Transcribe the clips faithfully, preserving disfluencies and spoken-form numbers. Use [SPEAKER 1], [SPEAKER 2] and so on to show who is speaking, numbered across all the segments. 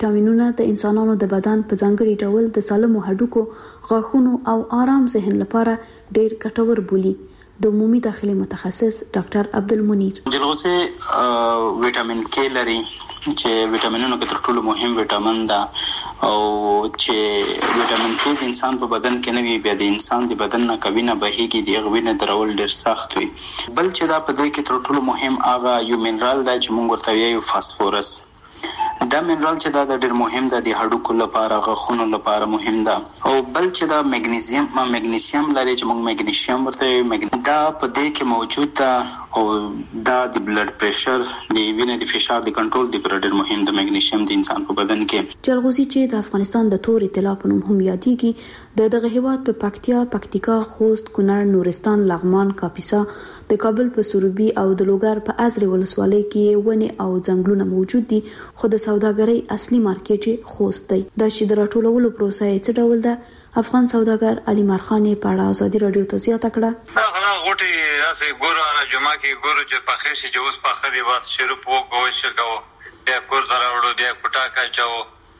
[SPEAKER 1] ویټامینونه د انسانانو د بدن په ځانګړي ډول د سالمو هډوکو، غاښونو او آرام ذهن لپاره ډیر ګټور بولي. د عمومي داخلي متخصص ډاکټر عبدالمنیر:
[SPEAKER 2] جلغوزه ویټامین کې لري چې ویټامینونو کې تر ټولو مهم ویټامین ده، او چې ویټامین کې د انسان په بدن کې نه وي، بیا د انسان د بدن نه کوینه بهیږي، د غوینه درول ډیر سخت وي. بل چې دا په دې کې تر ټولو مهم هغه یو منرال دی چې موږ ورته وایو فاسفورس. دا منرال چې دا ډیر مهم ده، د هډوکو لپاره، غاښونو لپاره مهم ده. او بل چې دا مګنیزیم ما مګنیسیم لري چې موږ مګنیسیم ورته وایو، دا په دې کې موجود ده، او دا د بلډ پریشر، د وینې د فشار د کنټرول لپاره ډیر مهم ده مګنیسیم د انسان په بدن کې.
[SPEAKER 1] جلغوزي چې د افغانستان د تورې طلا په نوم هم یادېږي، د دغه هیواد په پکتیا، پکتیکا، خوست، کونړ، نورستان، لغمان، کاپیسا، د کابل په سروبي او د لوګر په ازرې ولسوالۍ کې ونې او ځنګلونه موجود دي، خو د سوداګرۍ اصلي مارکیټ خوست دی. دا چې د راټولولو پروسه یې څه ډول ده، افغان سوداګر علي مارخان په اړه ازادي رادیو ته زیاته کړه.
[SPEAKER 3] هغه غوټي اسې ګورو نه جمعه کې ګورو چې په خېشي چې اوس په خدي واس شروع وکړو چې کو بیا کور درا وړو بیا کوټا کا چاو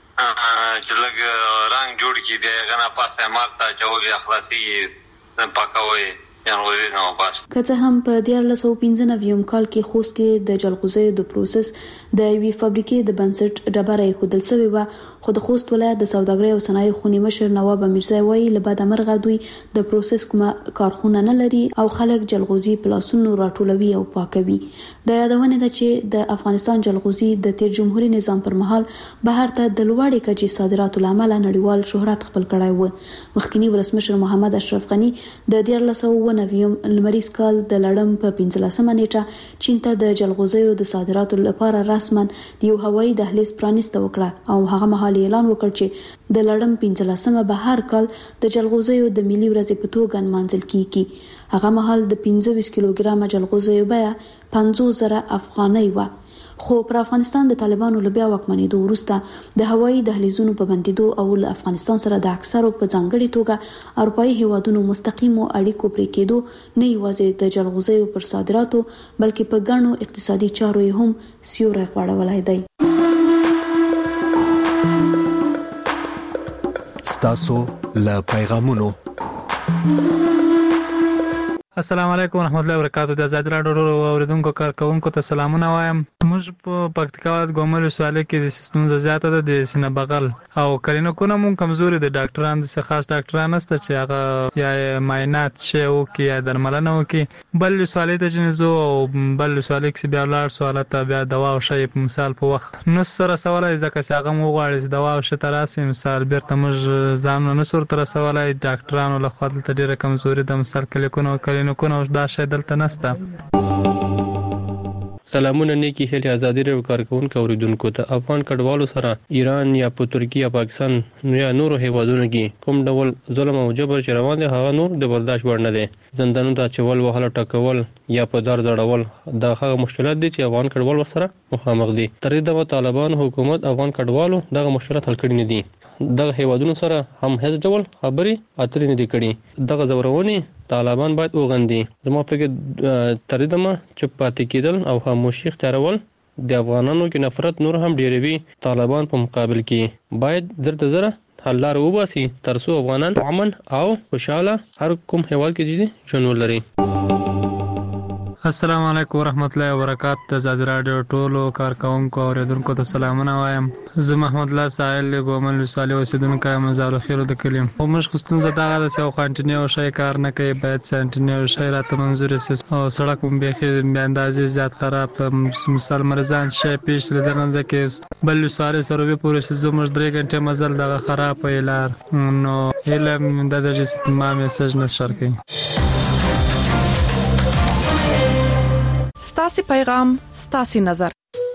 [SPEAKER 3] چې لګ رنگ جوړ کی دی غنا پاسه مارتا چاو بیا خلاصي پاکوي یانوي نو پاس.
[SPEAKER 1] که څه هم په دیارلس سوه پنځه نوي کال کې خوست کې د جلغوزیو د پروسس د یوې فابریکې د بنسټ ډبره ایښودل شوې وه، خو د خوست ولایت د سوداګرۍ او صنایعو خونې مشر نواب میرزا وایي له بده مرغه دوی د پروسس کومه کارخونه نه لري او خلک جلغوزي په لاسونو راټولوي او پاکوي. د یادونه ده چې د افغانستان جلغوزي د تیر جمهوریت نظام پر مهال بهر ته د لوړې کچې صادراتو لامل نړیوال شهرت خپل کړی و. مخکنی ولسمشر محمد اشرف غنی د دیارلس سوه نویم لمریز کال د لړم په پنځلسمه نیټه چین ته د جلغوزیو د صادراتو لپاره رسما د یو هوایي دهلیز پرانیسته وکړه، او هغه مهال اعلان وکړ چې د لړم پنځلسمه به هر کال د جلغوزیو د ملي ورځې په توګه نمانځل کیږي. هغه مهال د پنځه ویشت کیلوګرامه جلغوزیو بیه پنځوس زره افغانۍ وه، خو پر افغانستان د طالبانو له بیا واکمنېدو وروسته د هوایي دهلیزونو په بندېدو او له افغانستان سره د اکثرو په ځانګړې توګه اروپایي هیوادونو مستقیمو اړیکو پرې کېدو نه یوازې د جلغوزیو پر صادراتو بلکې په ګڼو اقتصادي چارو یې هم سیوری غوړولی دی.
[SPEAKER 4] ستاسو له پیغامونو.
[SPEAKER 5] السلام علیکم ورحمت الله وبرکاتہ. د آزاد راډیو اوریدونکو کارکونکو ته سلامونه وایم. موږ په پکتیکا ولایت ګومل ولسوالۍ کې د ستونزه زیاته ده د سینه بغل او کلینیکونه مون کمزوري د ډاکټرانو د خاص ډاکټران نشته چې هغه یا معاینات شي او کې یا درملنه وکي. بل ولسوالۍ ته جنزو او بل ولسوالۍ کې بیا ولر سوالات بیا دوا او شی په مثال په وخت نو سره سوالای ځکه چې هغه مو غواړي دوا او شی تراسي مثال بیرته موږ ځان نه سر تر سوالای ډاکټرانو له خوا ته ډیره کمزوري د مثال کلینیکونه کلینیکونه دا شی دلته نشته.
[SPEAKER 6] سلامونه نیکی هلي ازادي راډیو کارکونکو اوریدونکو ته افغان کډوالو سره ایران یا په ترکیه پاکستان یا نورو هیوادونو کې کوم ډول ظلم او جبر چې روان دي هغه نور د برداشت وړ نه دي. زندانونو ته چول وهله ټکول یا په دار ځړول دا هغه مشکلات دي چې افغان کډوال سره مخامخ دي. تر دې د طالبان حکومت افغان کډوالو دغه مشکلات حل کړي نه دي. دغه هیوادونو سره هم هیڅ ډول خبري اترې نه دي کړي. دغه زورونی طالبان باید وغندي. زما فکر تر دې ما چې پاتې کېدل او خاموشي اختیارول د افغانانو کې نفرت نور هم ډیروي. طالبان په مقابل کې باید زرته زره حل لار وباسي ترڅو افغانان امن او خوشاله هر کوم هیواد کې دي ژوند ولري.
[SPEAKER 5] السلام علیکم ورحمت الله وبرکاتہ. د آزاد راډیو ټولو کارکونکو اوریدونکو ته سلامونه وایم. زه محمد الله ساحل ګومل ولسوالۍ اوسیدونکی یم. مزار خیر د کلیم او موږ خستون زداغه د سو کانټینیو شای کار نه کوي، باید سانټینیو شای راته منظور سي او سړک هم به به اندازې زیات خراب مثال مرزان شای پیش لدرنځ کې بل ولسوالۍ سره به پوره شي. زه موږ درې غنټه مزل دغه خراب ویلار نو علم د درجه ما میسج نشر کوي.
[SPEAKER 7] ستاسي پیغام ستاسي نظر.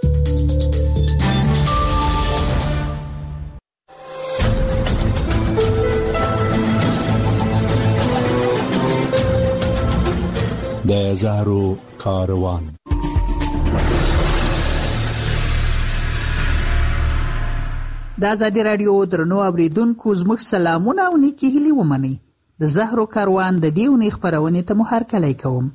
[SPEAKER 4] د زهرو کاروان.
[SPEAKER 8] د آزادي راډیو درنو اوریدونکو زموږ سلامونه او نیکی هیلي ومنئ. د زهرو کاروان د دې ونې خپرونې ته مو هرکلی کوم.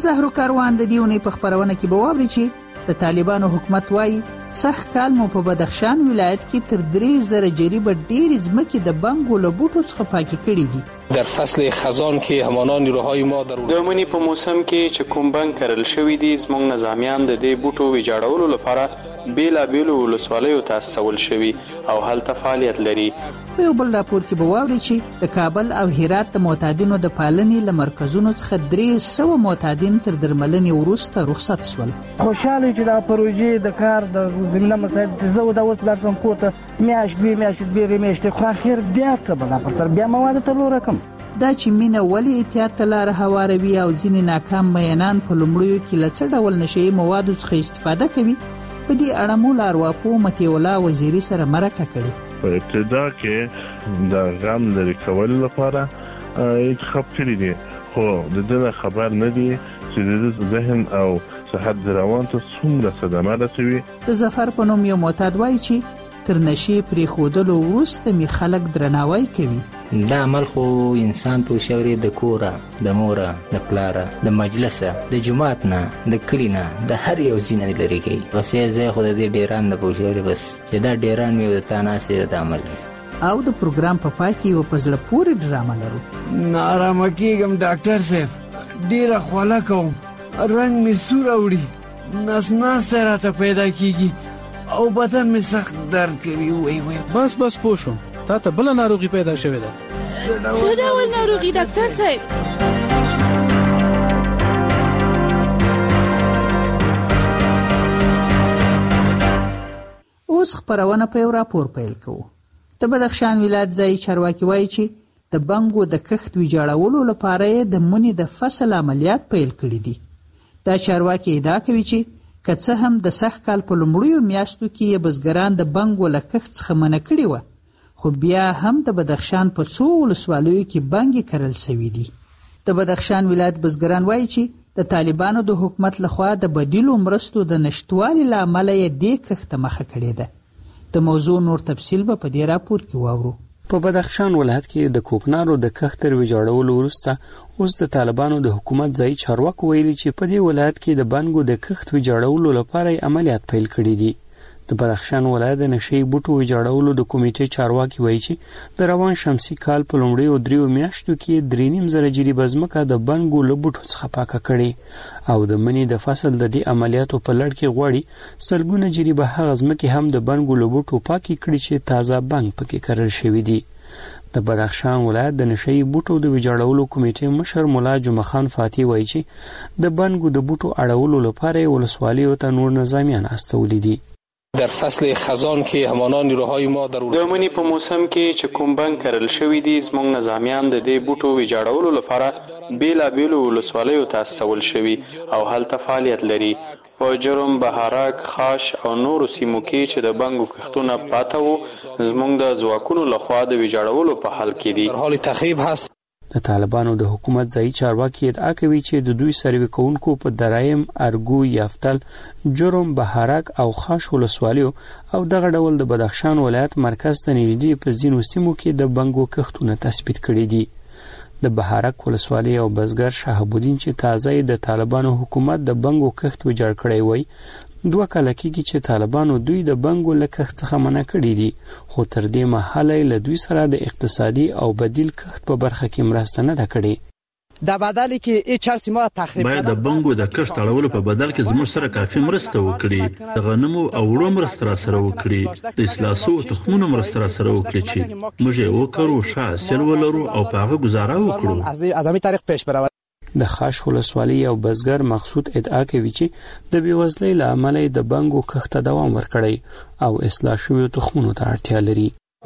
[SPEAKER 8] زهرو کاروان د دې اونۍ په خپرونه کې به واوري چې د طالبانو حکومت وایي سخت کال مو په بدخشان ولایت کې تر درې زره جریبه ډېرې ځمکې د بنګو له بوټو څخه پاکې کړي دي.
[SPEAKER 9] در فصل خزان که همان نیروهای ما در د منی په موسم کې چې کوم بنګ کرل شوی دي زموږ نظامیان د دې بوټو ویجاړولو لپاره بیلابیلو ولسوالیو ته استول شوي او هلته فعالیت لري.
[SPEAKER 8] په یو بل راپور کې به واوري چې د کابل او هرات د معتادینو د پالنې له مرکزونو څخه درې سوه معتادین تر درملنې وروسته رخصت شول.
[SPEAKER 10] خوشاله چې دا پروژې د کار د زمینه مسایل چې زه د اوس بلار سم کوته میاشت دوی میاشت دوی میاشتې خو اخر بیا څه به دا پر سر بیا مواد ته لور رقم
[SPEAKER 8] دا چې مینه ولې احتیاط ته لاره هواروي او ځینې ناکام میینان په لومړیو کې له څه ډول نشهیي موادو څخه استفاده کوي په دې اړه مو له ارواپوه مطیع الله وزیري سره مرکه کړې.
[SPEAKER 11] په ابتدا کې د غم لرې کولو لپاره انتخاب کړي دي خو د دې خبر نه دي چې د ذهن او صحت روان ته څومره صدمه رسوي.
[SPEAKER 8] د ظفر په نوم یو معتاد وایي چې تر نشي پرېښودلو وروسته می خلک درناوی کوي.
[SPEAKER 12] دا عمل خو انسان په شوري د کوره د موره د پلاره د مجلسه د جماعت نه د کلی نه د هر یو ځینې لري کوي. وسې زه خو د دې ډیران د پوښوري بس چې دا ډیران مې د تاناسه د عمل
[SPEAKER 8] او د پروګرام په پای کې یو پزړه پورې ډرامه لرو.
[SPEAKER 10] نارامه کېږم ډاکټر صاحب ډیره خوله کوم رنګ مې سور اوړي نس ناس راته پیدا کیږي او بدن مې سخت درد کوي. وای وای
[SPEAKER 13] بس بس پوه شوم تا ته بل ناروغي پیدا شوې ده.
[SPEAKER 14] څه ډول ناروغي ډاکټر صاحب؟
[SPEAKER 8] اوس خبرونه په یو راپور پیل کوو. د بدخشان ولایت ځای چارواکي وایي چې د بنګو د کښت ویجاړولو لپاره د منی د فصل عملیات پیل کړي دي. دا چارواکي ادعا کوي چې که څه هم د سخت کال په لومړیو میاشتو کې بزګران د بنګو له کښت څخه منع کړي وه خو بیا هم د بدخشان په څو ولسوالیو کې بنګې کرل شوي دي. د بدخشان ولایت بزګران وایي چې د طالبانو د حکومت لخوا د بدیلو مرستو د نشتوالي له امله یې دې کښت ته مخه کړې ده. د موضوع نور تفصیل به په دې راپور کې واورو.
[SPEAKER 15] په بدخشان ولایت کې د کوکنارو د کښت تر ویجاړولو وروسته اوس د طالبانو د حکومت ځایي چارواکو ویلي چې په دې ولایت کې د بنګو د کښت ویجاړولو لپاره عملیات پیل کړي دي. د بدخشان ولایت د نشهیي بوټو ویجاړولو د کمیټې چارواکي وایي چې د روان شمسي کال په لومړیو دریو میاشتو کې درې نیم زره جریبه ځمکه د بنګو له بوټو څخه پاکه کړې او د مني د فصل د دې عملیاتو په لړ کې غواړي سلګونه جریبه هغه ځمکې هم د بنګو له بوټو پاکې کړي چې تازه بنګ پکې کرل شوي دي. د بدخشان ولایت د نشهیي بوټو د ویجاړولو کمیټې مشر مولا جمعه خان فاتح وایي چې د بنګو د بوټو اړولو لپاره ولسوالیو ته نور نظامیان استولي دي.
[SPEAKER 9] در فصل خزان که همان نیروهای ما در د منی په موسم کې چې کوم بنګ کرل شوی دي زموږ نظامیان د دې بوټو ویجاړولو لپاره بیلابیلو ولسوالیو ته استول شوي او هلته فعالیت لري. په جرم، بهارک، خاش او نورو سیمو کې چې د بنګو کښتونه پاته وو زموږ د ځواکونو لخوا د ویجاړولو په حال کې دي.
[SPEAKER 15] حال تخریب هست. د طالبانو د حکومت ځایي چارواکي ادعا کوي چې د دوی سروې کوونکو په درایم، ارګو، یافتل، جرم، بهارک او خاش ولسوالیو او دغه ډول د بدخشان ولایت مرکز ته نږدې په ځینو سیمو کې د بنګو کښتونه تثبیت کړي دي. د بهارک ولسوالۍ او بزګر شهاب الدین چې تازه د طالبانو حکومت د بنګو کښت ویجاړ کړی وای دوه کال کېږي چې طالبانو دوی د بنګو له کښت څخه منع کړي دي خو تر دې مهاله له دوی سره د اقتصادي او بدیل کښت په برخه کې مرسته نه ده کړې.
[SPEAKER 16] در بدلی که این چرسی ما تخریب
[SPEAKER 17] باید د بنګو د کښت اړولو په بدل کې زموږ سره کافي مرسته وکړي. د غنمو او وړو مرسته را سره وکړي. د اصلاحسو تخمونو مرسته را سره وکړي چې موږ یې وکړو، ښه حاصل ولرو او په هغه گزاره وکړو.
[SPEAKER 16] از همین طریق پیش برود.
[SPEAKER 15] د خاش ولسوالۍ او بزګر مقصود ادعا کوي چې د بیوزلۍ له امله د بنګو کښت دوام ورکړی او اصلاح شویو تخمونو ته اړتیا لري.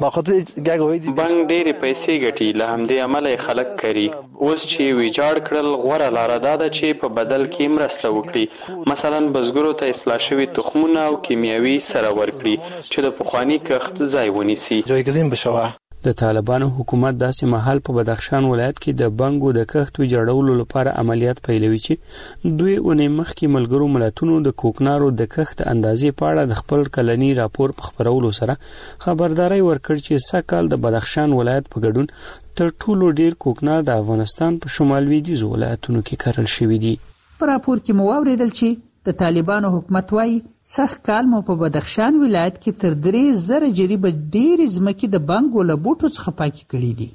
[SPEAKER 9] بنګ ډېرې پیسې ګټي له همدې امله خلک کوي. اوس چې ویجاړ کړل غوره لاره دا ده چې په بدل کې مرسته وکړي. مثلا بزګرو ته اصلاح شوي تخمونه او کیمیاوي سره ورکړي چې د پخواني کښت ځای ونیسي.
[SPEAKER 16] جایگزین بشوه.
[SPEAKER 15] د طالبانو حکومت داسې مهال په بدخشان ولایت کې د بنګو د کښت ویجاړولو لپاره عملیات پیلوي چې دوی اونۍ مخکې ملګرو ملتونو د کوکنارو د کښت اندازې په اړه د خپل کلني راپور په خپرولو سره خبرداري ورکړ چې سږ کال د بدخشان ولایت په ګډون تر ټولو ډیر کوکنار د افغانستان په شمال لویدیځو ولایتونو کې کرل شوي دي.
[SPEAKER 8] په راپور کې مو واورېدل چې د طالبانو حکومت وایي سخت کال مو په بدخشان ولایت کې تر درې زره جریبه ډېرې ځمکې د بنګو له بوټو څخه پاکې کړي دي.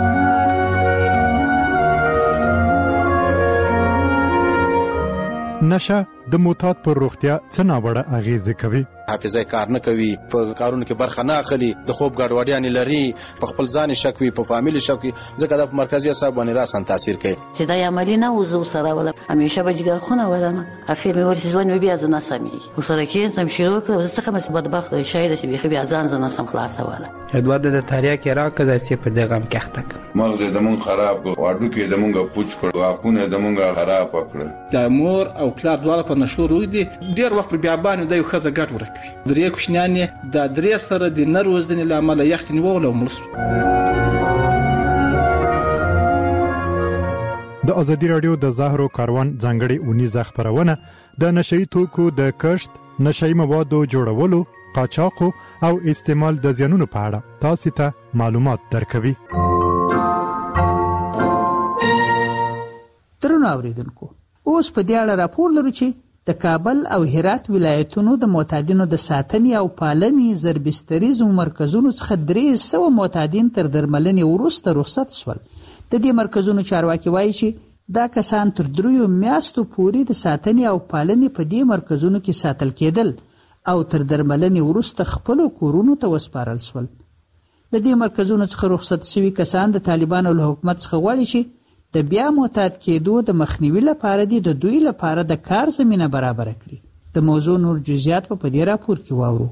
[SPEAKER 18] نشه د معتاد پر روغتیا څه ناوړه اغیزې کوي.
[SPEAKER 19] حافظه کار نه کوي، په کارونو کې برخه نه اخلي، د خوب ګډوډیانې لري، په خپل ځان شک وي، په فامیل شک وي، ځکه د مرکزي اعصاب باندې راسن تاثیر کوي.
[SPEAKER 20] چې دا عملی نه وزو سره ولا همیشه به جګر خونه ولنه اخر مې ورسې ځوان بیا ځنه سمي وسره کې سم شروع کړ زه څنګه مې بدبخت شاید چې بیا بیا ځان ځنه سم خلاصه ولا
[SPEAKER 21] ادواد د تاریخ کې راکړه چې په دغه کې اخته
[SPEAKER 22] مغز د مون خراب واډو کې د مونږه پوچ کړ واقونه د مونږه خراب کړ.
[SPEAKER 23] د مور او پلار دواړه په نشو روي دي ډیر وخت بیا باندې د یو خزه ګټ ورکوي درې کوښنیانې د درې سره د نروزنې لامل یختنی وله مرسو.
[SPEAKER 18] د ازادي رادیو د زهرو کاروان ځانګړي اونیزه خبرونه د نشئی توکو د کښت، نشئی موادو جوړولو، قاچاق او استعمال د زیانونو په اړه تاسو ته معلومات درکوي.
[SPEAKER 8] درنو اوریدونکو، اوس په دې اړه راپور لرو چې د کابل او هرات ولایتونو د معتادینو د ساتنې او پالنې زربستریزو مرکزونو څخه درې سوه معتادین تر درملنې وروسته رخصت شول. د دې مرکزونو چارواکي وایي چې دا کسان تر دریو میاشتو پورې د ساتنې او پالنې په دې مرکزونو کې ساتل کېدل او تر درملنې وروسته خپلو کورونو ته وسپارل شول. د دې مرکزونو څخه رخصت شوي کسان د طالبانو له حکومت څخه غواړي چې د بیا معتاد کېدو د مخنیوي لپاره دي د دوی لپاره د کار زمینه برابر کړي. د موضوع نور جزئیات په دې راپور کې واورو.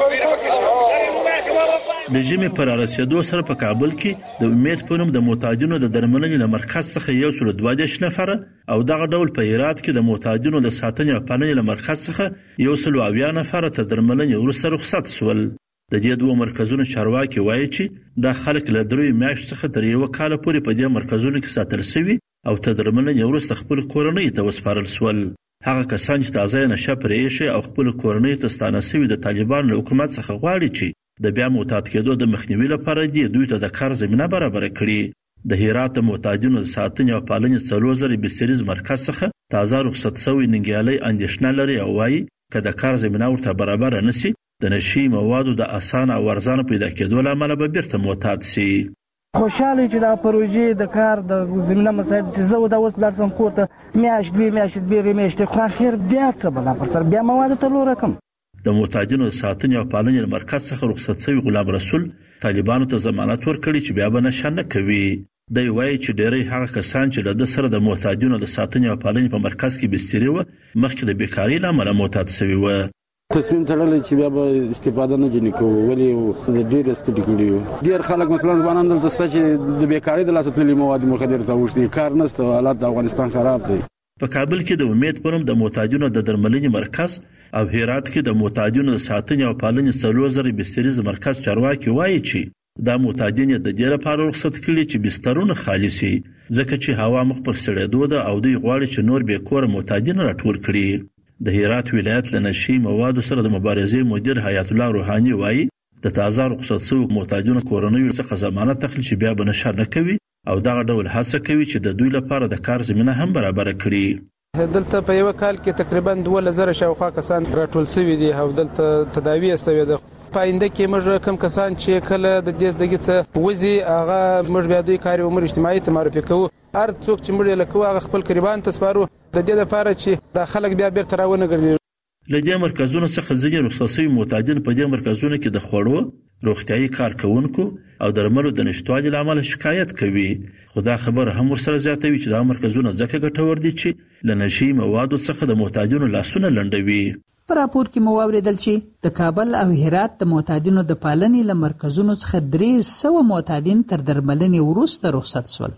[SPEAKER 17] د ژمي پر رسیدو سره په کابل کې د امید په نوم د معتادینو د درملنې له مرکز څخه یو سل دوه دېرش نفره او دغه ډول په هرات کې د معتادینو د ساتنې او پالنې له مرکز څخه یو سل اویا نفره تر درملنې وروسته رخصت شول. د دې دوه مرکزونو چارواکي وایي چې دا خلک له دریو میاشتو څخه تر یو کال پورې په دې مرکزونو کې ساتل شوي او تر درملنې وروسته خپل کورنۍ ته وسپارل شول. هغه کسان چې تازه نشه پرې ایښي او خپل کورنۍ ته ستانه شوي د طالبانو له حکومت څخه غواړي چې د بیا معتاد کېدو د مخنیوي لپاره دي دوی ته د کار زمینه برابر کړي. د هرات معتادینو د ساتنې او پالنې څلور زره بستریز مرکز څخه تازه رخصت شوی ننګیالي اندېښنه لري او وایي که د کار زمینه ورته برابر نشي د نشي موادو د اسانه او ارزانه پیدا کېدو لامل به بیرته معتاد شي.
[SPEAKER 21] خوشاله چې دا پروژې د کار د زمینه مسایل چې زه دا اوس بلارسم کور ته میاشت دوې میاشتې درې میاشتې خو اخر بیا څه بلا پر سر بیا مواد ته لوره کم.
[SPEAKER 17] د معتادینو د ساتنې او پالنې مرکز څخه رخصت شوی غلام رسول طالبانو ته ضمانت ورکړي چې بیا به نشه نه کوي. دی وایي چې ډېری هغه کسان چې له ده سره د معتادینو د ساتنې او پالنې په مرکز کې بستري وه مخکې د بیکارۍ له امله معتاد شوي وه.
[SPEAKER 24] تصمیم تړلی چې بیا به استفاده نه ځینې کوو ولې ډېر ستړي کړي وو. ډېر خلک مثلا ځوانان دلته شته چې د بیکارۍ د لاسه تللي مواد مخدر ته اوښتي کار نشته حالات د افغانستان خراب دی.
[SPEAKER 17] په کابل کې د امید په نوم د معتادینو د درملنې مرکز او هرات کې د معتادینو د ساتنې او پالنې څلور زره بستریز مرکز چارواکي وایي چې دا معتادین د دې لپاره رخصت کړي چې بسترونه خالي شي ځکه چې هوا مخ پر سړېدو ده او دوی غواړي چې نور بې کوره معتادین راټول کړي. د هرات ولایت له نشي موادو سره د مبارزې مدیر حیات الله روحاني وایي د تازه رخصت شوو معتادینو کورنیو څخه ضمانت اخلي چې بیا به نشه نه کوي او دغه ډول هڅه کوي چې د دوی لپاره د کار زمینه هم برابر کړي.
[SPEAKER 23] دلته په یو کال کې تقریبا دوه زره شاوخوا کسان راټول شوي دي او دلته تداوی شوې ده. په آینده کې موږ کم کسان چې کله د دې زدګي څخه وځي هغه موږ بیا دوی کار عمر اجتماعي ته معرفي کوو. هر څوک چې موږ له کوو هغه خپل قربان ته سپارو د دې لپاره چې دا خلک بیا بیرته راونه ګرځي.
[SPEAKER 17] له دې مرکزونو څخه ځینې رخصت شوي معتادین په دې مرکزونو کې د خوړو، روغتیايي کارکوونکو او درملو د نشتوالي له امله شکایت کوي. خو دا خبره هم ورسره زیاتوي چې دا مرکزونه ځکه ګټور دي چې له نشي موادو څخه د معتادینو لاسونه لنډوي.
[SPEAKER 8] په راپور کې مو واورېدل چې د کابل او هرات د معتادینو د پالنې له مرکزونو څخه درې سوه معتادین تر درملنې وروسته رخصت شول.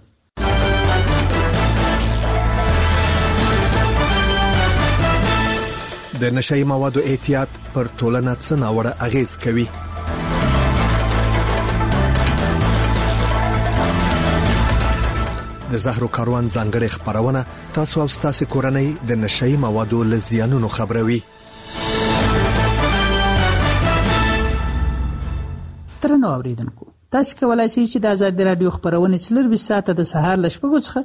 [SPEAKER 4] د نشئی موادو احتیاط پر ټولنه څه ناوړه اغیز کوي؟ د زهرو کاروان ځانګړي خبرونه تاسو او ستاسو کورنۍ د نشئی موادو له زیانونو خبروي.
[SPEAKER 8] ترنو اوریدونکو، تاسو کولای شئ چې د آزاد رادیو خبرونه څلور بیست ساعته د سهار له شپږو څخه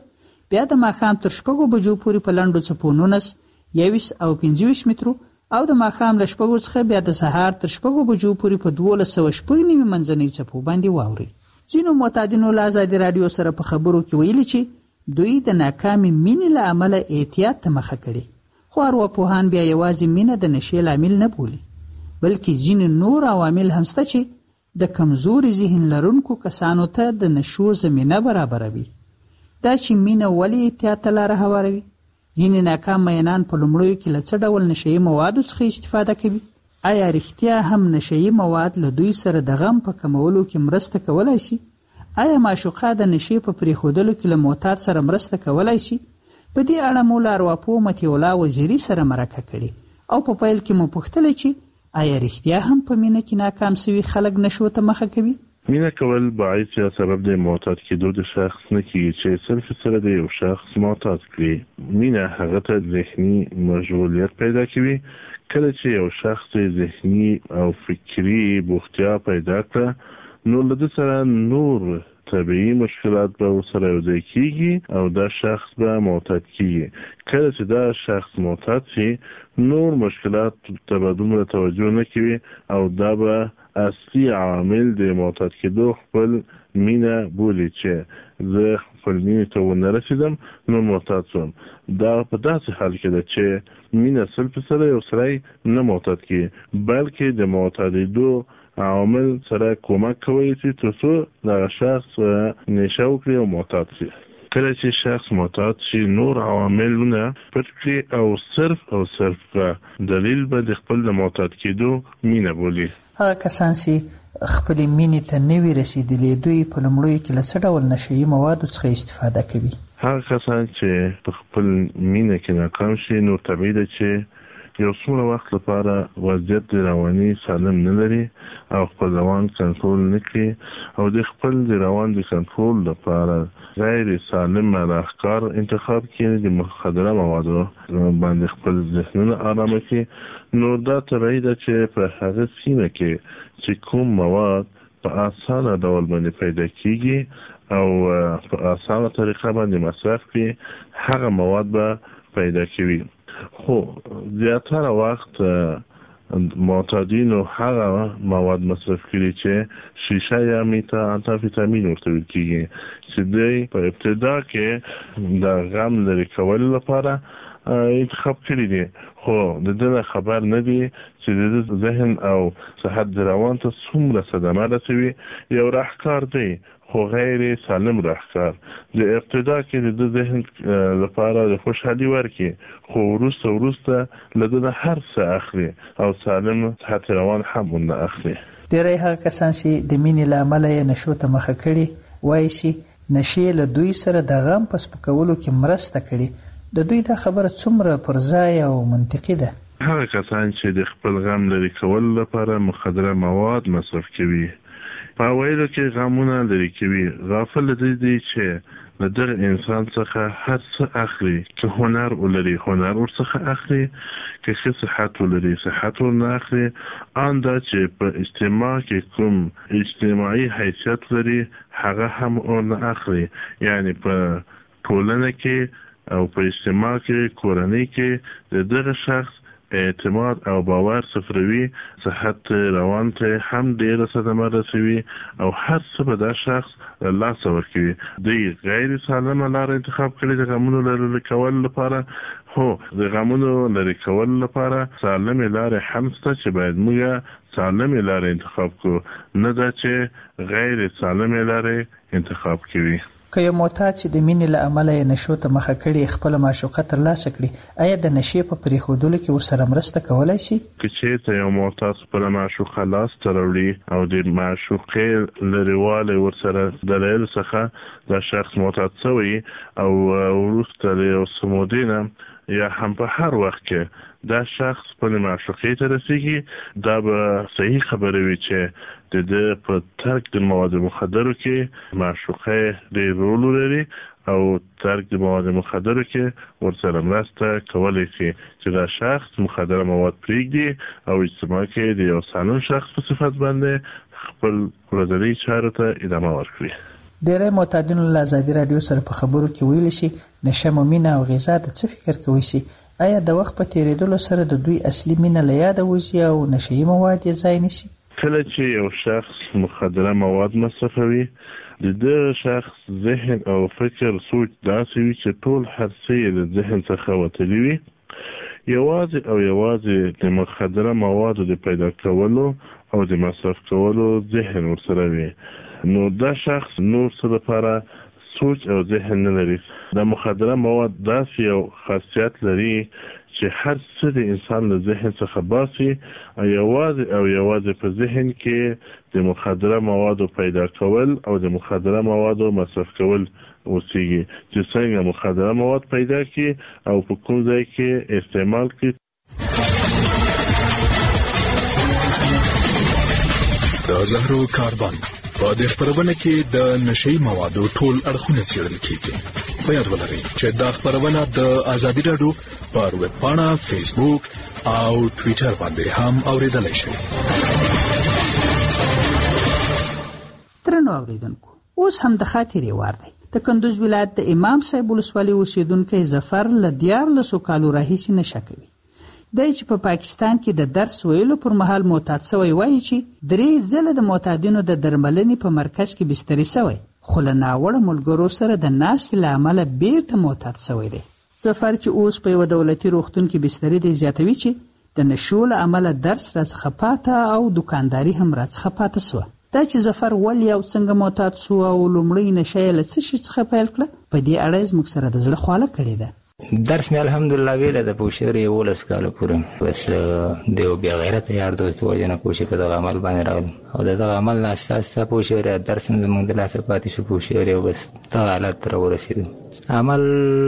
[SPEAKER 8] بیا د ماښام تر شپږو بجو پورې په لنډو څپو نولس، یویشت او پنځه ویشت مترو او د ماښام له شپږو څخه بیا د سهار تر شپږو بجو پورې په دولس سوه شپږ نوي منځنۍ څپو باندې واوري. ځینو معتادینو له ازادي راډیو سره په خبرو کې ویلي چې دوی د ناکامې مینې له امله احتیاط ته مخه کړي، خو ارواپوهان بیا یوازې مینه د نشې لامل نه بولي، بلکې ځینې نور عوامل هم شته چې د کمزوري ذهن لرونکو کسانو ته د نشو زمینه برابروي. دا چې مینه ولې احتیاط ته لاره هواروي؟ ځینې ناکام مینان په لومړیو کې له څه ډول نشهیي موادو څخه استفاده کوي؟ آیا رښتیا هم نشهیي مواد له دوی سره د غم په کمولو کې مرسته کولی شي؟ آیا معشوقه د نشې په پرېښودلو کې له معتاد سره مرسته کولی شي؟ په دې اړه مو له ارواپوه مطیع الله وزیري سره مرکه کړې او په پیل کې مو پوښتلې چې آیا رښتیا هم په مینه کې ناکام سوي خلک نشو ته مخه کوي؟
[SPEAKER 11] مینه کول باعث یا سبب د معتاد کېدو د شخص نه کیږي چې صرف سره د یو شخص معتاد کړي. مینه هغه ته ذهني مشغولیت پیدا کوي. کله چې یو شخص ذهني او فکری بوختیا پیدا کړه نو له دې سره نور طبیعي مشکلات به ورسره یوځای کیږي او دا شخص به معتاد کیږي. کله چې دا شخص معتاد شي نور مشکلات ته به دومره توجه نه کوي او دا به اصلي عامل د معتاد کېدو خپل مینه بولي چې زه خپل مینې ته ونه رسېدم نو معتاد شوم. دا په داسې حال کې ده چې مینه سل په سره یو سړی نه معتاد کېږي بلکې د معتادېدو عوامل سره کومک کوي چې تر څو دغه شخص نشه وکړي او معتاد شي. کله چې شخص معتاد شي نور عواملونه پټ کړي او صرف او صرف دلیل به د خپل د معتاد کېدو مینه بولي.
[SPEAKER 8] هغه کسان چې خپلې مینې ته نه وي رسېدلي دوی په لومړیو کې له څه ډول نشهیي موادو څخه استفاده کوي؟
[SPEAKER 11] هغه کسان چې په خپل مینه کې ناکام شي نو طبیعي ده چې یو څومره وخت لپاره وضعیت د رواني سالم نه لري او خپل روان کنټرول نه کوي او د خپل د روان د کنټرول لپاره غیر سالم افکار انتخاب کوي، د مخدره موادو باندې خپل ذهنونه آرامه کوي. نو دا طبیعي ده چې په هغه سیمه کې چې کوم مواد په اسانه ډول باندې پیدا کیږي او په اسانه طریقه باندې مصرف کړي هغه مواد به پیدا کوي. خو زیاتره وخت معتادینو هغه مواد مصرف کړي چې شیشه یا میتا انتافیتامین ورته ویل کېږي چې دوی په ابتدا کې د غم لرې کولو لپاره انتخاب کړي دي، خو د دې خبر نه دي چې د ذهن او صحت د روان ته څومره صدمه رسوي. یو راهکار دی خو غیر سالم راهکار. د ابتدا کې د ذهن لپاره د خوشحالي ورکړي خو وروسته وروسته له ده هر څه اخلي او سالم صحت روان هم ونه اخلي.
[SPEAKER 8] ډېری هغه کسان چې د مینې له امله یې نشو ته مخه کړي وایي چې نشې له دوی سره د غم په سپکولو کې مرسته کړي. د دوی دا خبره څومره پر ځای او منطقي ده؟
[SPEAKER 11] هغه کسان چې د خپل غم لرې کولو لپاره مخدره مواد مصرف کوي په اوایلو کې غمونه لرې کوي، غافل دي دي چې له دغه انسان څخه هر څه اخلي. که هنر ولري هنر ورڅخه اخلي، که ښه صحت ولري صحت ورنه اخلي. آن دا چې په اجتماع کې کوم اجتماعي حیثیت لري هغه هم ورنه اخلي. یعنی په ټولنه کې او په اجتماع کې کورنۍ کې د دغه شخص اعتماد او باور صفروي، صحت روان ته هم ډېره صدمه رسوي او هر څه به دا شخص لاسه ورکوي. دوی غیر سالمه لاره انتخاب کړي د غمونو لرې کولو لپاره. هو د غمونو لرې کولو لپاره سالمې لارې هم شته چې باید موږ سالمې لارې انتخاب کړو، نه دا چې غیر سالمې لارې انتخاب کوي.
[SPEAKER 8] که یو معتاد چې د مینې له امله یې نشو ته مخه کړي خپله معشوقه ترلاسه کړي آیا د نشې په پرېښودلو کې ورسره مرسته کولی شي؟
[SPEAKER 11] که چېرته یو معتاد خپله معشوقه لاسته راوړي او د معشوقې لرېوالی ورسره دلایلو څخه دا شخص معتاد شوی او وروسته له یو څه مودې نه یا هم په هر وخت کې دا شخص خپلې معشوقې ته رسېږي، دا به صحیح خبره وي چې د ده په ترک د مواد مخدرو کې معشوقه ډېر رول لري او ترک د مواد مخدرو کې ورسره مرسته کولی شي چې دا شخص مخدره مواد پرېږدي او اجتماع کې د یو سالم شخص په صفت باندې خپل ورځنۍ چارو ته ادامه ورکړي.
[SPEAKER 8] ډېری معتادینو له ازادي راډیو سره په خبرو کې ویلي شي نشه مو مینه او غذا د څه فکر کوي سي آیا د وخت په تیریدلو سره د دوی اصلي مینه له یاده وځي او نشهیي مواد یې ځای نیسي؟
[SPEAKER 11] کله چې یو شخص مخدره مواد مصرفوي د دغه شخص ذهن او فکر سوچ داسې وي چې ټول هر څه یې د ذهن څخه وتلي وي. یوازې او یوازې د مخدره موادو د پیدا کولو او د مصرف کولو ذهن ورسره وي، نو دا شخص نور څه لپاره سوچ او ذهن نه لري. د مخدره مواد داسې یو خاصیت لري چې هر څه د انسان له ذهن څخه باسي او یوازې او یوازې په ذهن کې د مخدره موادو پیدا کول او د مخدره موادو مصرف کول اوسېږي، چې څنګه مخدره مواد پیدا کړي او په کوم ځای کې استعمال کړي.
[SPEAKER 1] د زهرو کاربن په دې خبرونه کې د نشئی موادو ټول اړخونه څېړل کیږي. په یاد ولرئ چې دا خبرونه د ازادي راډیو پر ویب پاڼه، فیسبوک او ټویټر باندې هم اوریدلای شئ.
[SPEAKER 8] ترنو اوریدونکو، اوس هم د خاطرې وار دی. د کندوز ولایت د امام صاحب ولسوالۍ اوسیدونکی ظفر له دیارلسو کالو راهیسې نشه کوي. دی چې په پاکستان کې د درس ویلو پر مهال معتاد سوی وایي چې درې ځله د معتادینو د درملنې په مرکز کې بستري سوی، خو له ناوړه ملګرو سره د ناستې له امله بیرته معتاد سوی دی. ظفر چې اوس په یوه دولتي روغتون کې بستري دی زیاتوي چې د نشو له امله درس راڅخه پاته او دوکانداري هم راڅخه پاته سوه. دا چې ظفر ولې او څنګه معتاد سو او لومړی نشه یې له څه شي څخه پیل کړه، په دې اړه یې زموږ سره د زړه خواله کړې ده.
[SPEAKER 12] درس مې الحمدلله ویله د پوشورې یولس کاله پورې، بس د یو بې غیرته یار دوست د وجې نه پوشې په دغه عمل باندې راغلم او د دغه عمل نه استه استه پوشورې درس هم زموږ د لاسه پاتې شو پوشورې او بس دغه حالت ته راورسېدو. عمل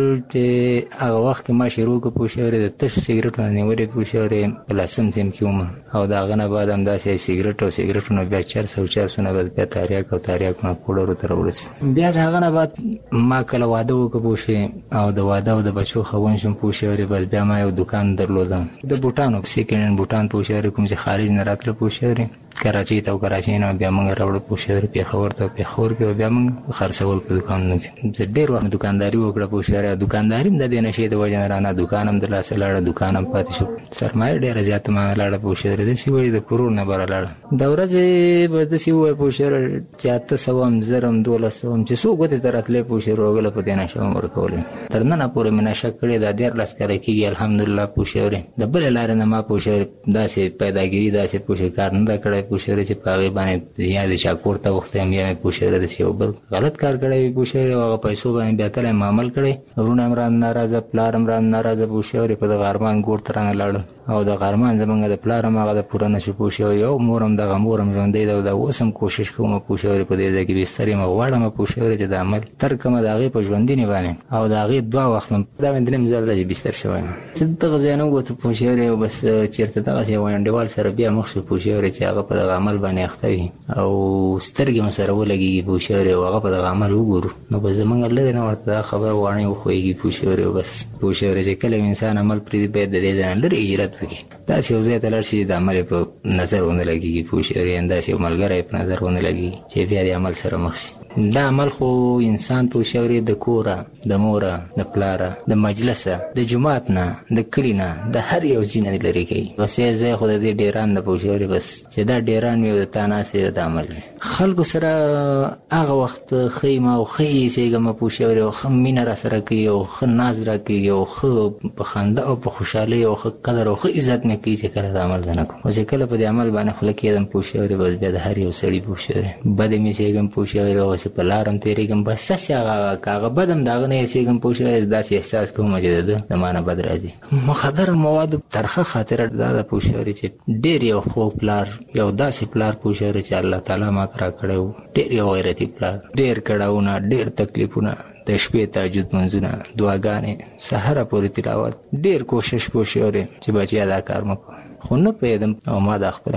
[SPEAKER 12] چې هغه وخت کې ما شروع کړو پوشورې د تشو سګرټو نه نیولې پوشورې په لسم سیم کې وم او د هغه نه بعد همداسې سګرټ او سګرټونه بیا چرس او چرسونه بس بیا تاریاک او تاریاکونه پوډرو ته راورسېد. بیا د هغه نه بعد ما کله واده وکړو پوشې او د واده او د بچو خون شم پوشورې، بس بیا ما یو دکان درلودم د بوټانو، سیکنډ هینډ بوټان پوشورې، کوم چې خارج نه راتله پوشورې کراچۍ ته او کراچۍ نه بیا موږ راوړو پوشورې پېښور ته، پېښور کې بیا موږ خرڅول په دوکانونو کې. زه ډېر وخت دوکانداري وکړه پوشورې، دوکانداري هم د دې نشې د وجې نه رانه دوکان هم د لاسه لاړه، دوکان هم پاتې شو. سرمایه ډېره زیاته ما لاړه پوشورې، داسې وایي د کروړ نه بره لاړه. د ورځې به داسې ووایي پوشورې چې اته سوه هم زر هم دولس سوه هم چې څو ګوتې ته راتلې پوشورې وګله په دې نشه هم ورکولې. تر ننه پورې مې نشه کړې ده، دیارلس کاله کېږي الحمدلله پوشورې. د بلې لارې نه ما پوشورې داسې پیداګیري داسې پوشې کار نه ده کړی پوشورې چې په هغې باندې یا د چا کور ته وختې یم یا مې پوشورې داسې یو بل غلط کار کړی وي پوشورې او هغه پیسو باندې بیا تلی م عمل کړی. وروڼه هم رانه ناراضه، پلار هم رانه ناراضه پوشورې په دغه ارمان ګور ته رانه لاړل او د ارمان زمونږ د پلار هم هغه د پوره نه شو پوشورې او مور هم دغه مور هم ژوندی ده او دا اوس هم کوشش کوم پوشورې په دې ځای کې بستر یم غواړم پوشورې چې د عمل تر کومه د هغې په ژوندینې باندې او د هغې دوه وخت دا مې درېیم ځل ده چې بستر شوی یم. زه دغه ځای نه ووتو پوشورې او بس چېرته دغسې یو انډیوال سره بیا مخ شو پوشورې چې هغه په دغه عمل باندې اخته وي او سترګې مو سره ولګېږي پوشورې او هغه په دغه عمل وګورو نو بس زمونږ لرې نه ورته دا خبره واڼې وښویږي پوشورې او بس پوشورې چې کله انسان عمل پرېږدي باید د دې ځای نه لرې هجرت وکړي. داسې یو ځای ته لاړ شي د عمل یې په نظر ونه لګېږي پوشورې، داسې یو ملګری په نظر ونه لګېږي چې بیا د عمل سره مخ شي. دا عمل خو انسان پوشورې د کوره، د موره، د پلاره، د مجلسه، د جومات نه، د کلي نه، د هر یو ځای نه لرې کوي. بس یې ځای خو د دې ډیران د پوشورې بس چې دا ډیران وي او د تا ناستې د عمل خلکو سره هغه وخت ښه یم او ښه یې ایسېږم پوشورې او ښه مینه را سره کوي او ښه ناز را کوي او ښه په خندا او په خوشحالۍ او ښه قدر او ښه عزت مې کوي چې کله د عمل زه نه کوم. او چې کله په دې عمل باندې خوله کېدم پوشورې بس بیا د هر یو سړي پوشورې بد مې ایسېږم پوشورې او چې په لار هم تېرېږم بس هسې هغه که هغه بد هم د هغه نه ایسېږم پوشورې داسې احساس کوم چې د ده د ما نه بد راځي. مخدره موادو ترخه خاطره دا ده پوشورې چې ډېر یو خوږ پلار، یو داسې پلار پوشورې چې الله تعالی ما ته را کړی و، ډېر یو غیرتي پلار، ډېر کړاوونه، ډېر تکلیفونه، د شپې تهجد منځونه، دعاګانې، سهاره پورې تلاوت، ډېر کوشش پوشورې چې بچیا دا کار مه کوه. خو نه پوهېدم او ما دا خپل عمل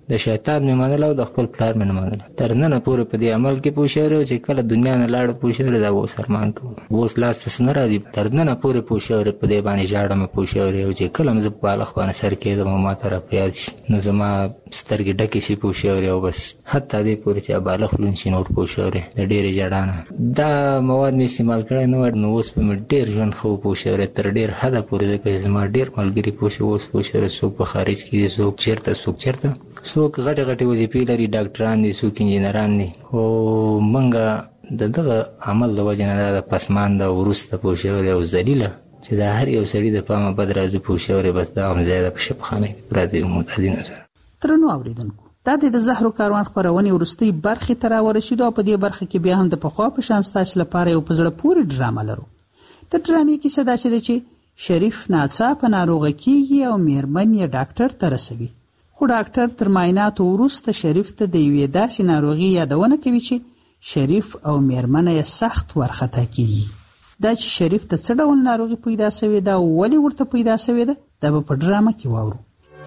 [SPEAKER 12] د شیطان مې منله او د خپل پلار مې نه منله. تر ننه پورې په دې عمل کې پوه شوی چې کله دنیا نه لاړه پوه شوی دا اوس ارمان کوم. اوس لاس ته څه نه راځي. تر ننه پورې پوه شوی په دې باندې ژاړم پوه شوی او چې کله مې زه په بالښت باندې سر کېږدم او ما ته راپیاد شي نو زما سترګې ډکې شي پوه شوی او بس حتی دې پورې چې بالښت لوند شي نور پوه شوی د ډېرې ژړا نه. دا مواد مې استعمال کړی نه وای نو اوس به مې ډېر ژوند ښه پوه شوی تر ډېر حده پورې ځکه چې زما ډېر ملګري پوه شوي اوس پوه شوی څوک په خارج کې دي څوک چېرته څوک چېرته څوک غټې غټې وظیفې لري ډاکټران دي څوک انجینران دي. خو موږ د دغه عمل د وجې نه دا د پسمانده وروسته پوه شوی او ذلیله چې د هر یو سړي د پامه بد راځي پوه شوی بس دا هم ځای د په شفخانه کې پراته یو معتادینو سره.
[SPEAKER 8] درنو اورېدونکو دا د زهرو کاروان خپرونې وروستۍ برخې ته راورسېدو او په دې برخه کې بیا هم د پخوا په شان ستاسو لپاره یو په زړه پورې ډرامه لرو. د ډرامې کیسه داسې ده چې شریف ناڅاپه ناروغه کېږي او میرمن یې ډاکټر ته رسوي. خو ډاکټر تر معایناتو وروسته شریف ته د یوې داسې ناروغي یادونه کوي چې شریف او میرمنه یې سخت ورخطا کېږي. دا چې شریف ته څه ډول ناروغي پیدا شوې ده او ولې ورته پیدا شوې ده دا به په ډرامه کې واورو.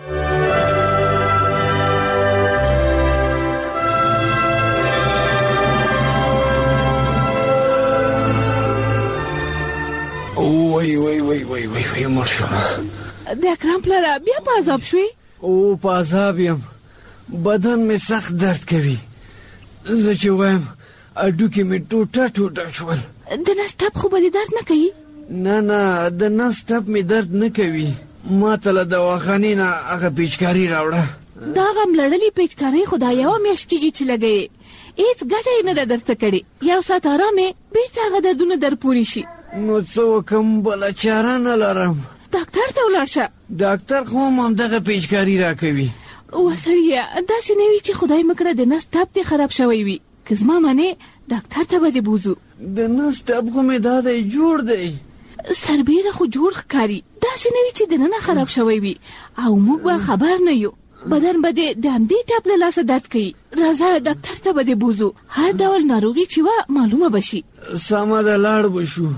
[SPEAKER 10] وای وای وای وای وای وای مړ شوم.
[SPEAKER 14] د اکرم پلاره بیا په عذاب شوې؟
[SPEAKER 10] او په عذاب یم. بدن مې سخت درد کوي. زه چې وایم هډوکي مې ټوټه ټوټه شول.
[SPEAKER 14] د نس ټپ خو به دې درد نه کوي؟
[SPEAKER 10] نه نه د نس ټپ مې درد نه کوي. ما ته له دواخانې نه هغه پیچکاري راوړه.
[SPEAKER 14] دا هغه ملړلې پیچکارۍ خو دا یوه میاشت کېږي چې لګوې هېڅ ګټه یې نه ده درته کړې. یو ساعت ارام یې بېرته هغه دردونه در پورې شي.
[SPEAKER 10] نو څه وکړم بله چاره نه لرم.
[SPEAKER 14] ډاکټر ته ولاړ شه.
[SPEAKER 10] ډاکټر خو هم همدغه پیچکاري راکوي.
[SPEAKER 14] وسړیه داسې نه وي چې خدای مه کړه د نس ټپ دې خراب شوی وي. که زما منې ډاکټر ته به دې بوځو.
[SPEAKER 10] د نس ټپ خو مې دا دی جوړ دی.
[SPEAKER 14] سربیره خو جوړ ښکاري. داسې نه وي چې دننه خراب شوی وي او موږ به خبر نه یو. بدن به دې د همدې ټپ له لاسه درد کوي. راځه ډاکټر ته به دې بوځو. هر ډول ناروغي چې وه معلومه به شي.
[SPEAKER 10] سمه ده لاړ به شو.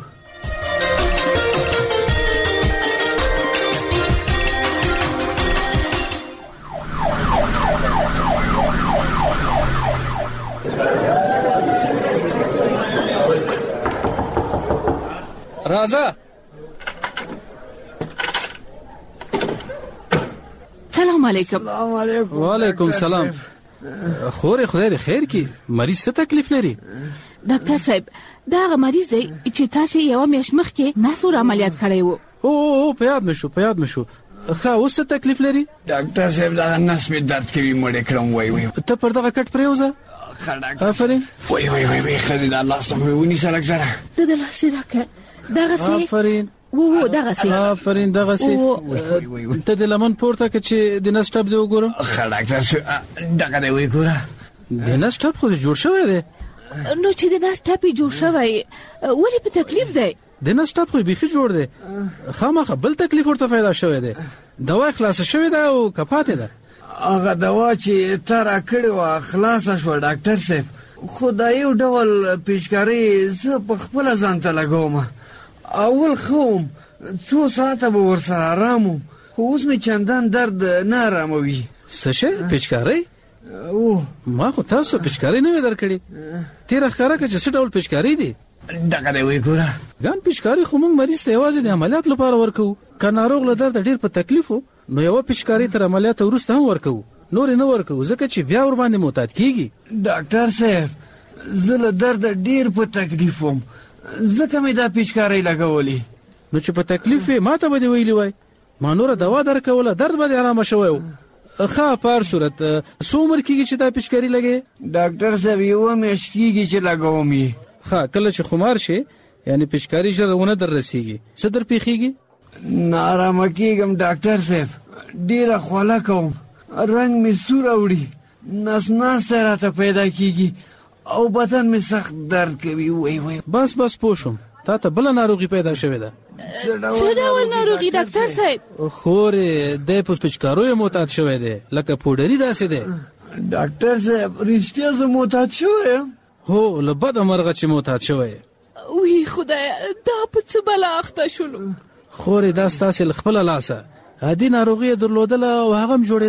[SPEAKER 13] راځه.
[SPEAKER 14] سلام علیکم.
[SPEAKER 10] سلام علیکم.
[SPEAKER 13] وعلیکم سلام. خورې خدای دې خیر کړي. مریض څه تکلیف لري؟
[SPEAKER 14] ډاکټر صاحب دا هغه مریض دی چې تاسې یوه میاشت مخکې ناسور عملیات کړی و.
[SPEAKER 13] او په یاد مې شو په یاد مې شو. ښه اوس څه تکلیف لري؟
[SPEAKER 10] ډاکټر صاحب دغه نس مې درد کوي مړې کړم. وای وای
[SPEAKER 13] ته پر دغه کټ پرېوځه.
[SPEAKER 10] ښه ډاکټر.
[SPEAKER 13] آفرین.
[SPEAKER 10] وای وای وای وای ښځې دا لاس ته مې ونیسه لږ سره.
[SPEAKER 14] ته د لاس یې راکړه. دغسې
[SPEAKER 13] آفرین.
[SPEAKER 14] و و دغسې
[SPEAKER 13] آفرین دغسې. ته د لمن پورته که چې د نس ټپ دې وګورم.
[SPEAKER 10] ښه ډاکټر دغه دی وایي ګوره.
[SPEAKER 13] د نس ټپ خو دې جوړ شوی دی.
[SPEAKER 14] نو چې د نس ټپ یې جوړ شوی ولې په تکلیف دی؟
[SPEAKER 13] د نس ټپ خو یې بیخي جوړ دی. خامخا بل تکلیف ورته پیدا شوی دی. دوا یې خلاصه شوې ده او که پاتې ده؟
[SPEAKER 10] هغه دوا چې ته راکړې وه خلاصه شوه ډاکټر صاحب. خو دا یو ډول پیچکاري زه په خپله ځان ته لګوم. اول ښه وم څو ساعته به ورسره ارام وم خو اوس مې چندان درد نه اراموي.
[SPEAKER 13] څه شی پیچکارۍ؟ او ما خو تاسو پیچکارۍ نه وې درکړې. تېره ښکاره کړه چې څه ډول پیچکارۍ دی؟
[SPEAKER 10] دغه دی وایي ګوره.
[SPEAKER 13] ګان پیچکارۍ خو موږ مریض ته یوازې د عملیات لپاره ورکوو. که ناروغ له درده ډېر په تکلیف و نو یوه پیچکارۍ تر عملیاته وروسته هم ورکوو. نورې نه ورکوو ځکه چې بیا ورباندې معتاد کېږي.
[SPEAKER 10] ډاکټر صاحب زه له درده ډېر په تکلیف وم ځکه مې دا پیچکارۍ لګولې.
[SPEAKER 13] نو چې په تکلیف وې ما ته به دې ویلي وای. ما نوره دوا درکوله درد به دې ارامه شوی و. ښه په هر صورت څو عمر کېږي چې دا پیچکاري لګې؟
[SPEAKER 10] ډاکټر صاحب یوه میاشت کېږي چې لګوم یې.
[SPEAKER 13] ښه کله چې خمار شي یعنې پیچکاري ژر ونه در رسېږي څه در پېښېږي؟
[SPEAKER 10] نارامه کېږم ډاکټر صاحب. ډېره خوله کوم. رنګ مې سور اوړي. نس ناستی راته پیدا کېږي او بدن مې سخت درد کوي. وای وای
[SPEAKER 13] بس بس پوه شوم. تا ته بله ناروغي پیدا شوې ده.
[SPEAKER 14] څه ډول ناروغي ډاکټر صاحب؟
[SPEAKER 13] خورې دی په پیچکاریو معتاد شوی دی لکه پوډري داسې دی.
[SPEAKER 10] ډاکټر صاحب رښتیا زه معتاد شوی یم؟
[SPEAKER 13] هو له بده مرغه چې معتاد شوی.
[SPEAKER 14] وی خدایه دا په څه بلا اخته شولو؟
[SPEAKER 13] خورې دا ستاسې له خپله لاسه عادي ناروغي یې درلودله او هغه هم جوړېدله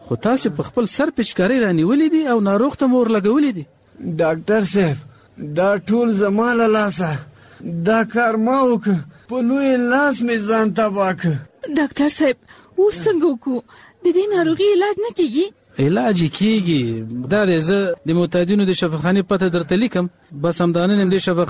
[SPEAKER 13] خو تاسو په خپل سر پچکاری رانیولې دي او ناروغ ته مور لګولې دي.
[SPEAKER 10] ډاکټر صاحب دا ټول زما له لاسه دا کار ما وکړ، په لوی لاس مې ځان تباه کړ.
[SPEAKER 14] ډاکټر صاحب اوس څنګه وکړو؟ د دې ناروغي علاج نه کیږي؟
[SPEAKER 13] علاج کیږي. دا د زه د معتادینو د شفاخانې پته درته لیکم، بس همدانه نیم د شفاخانې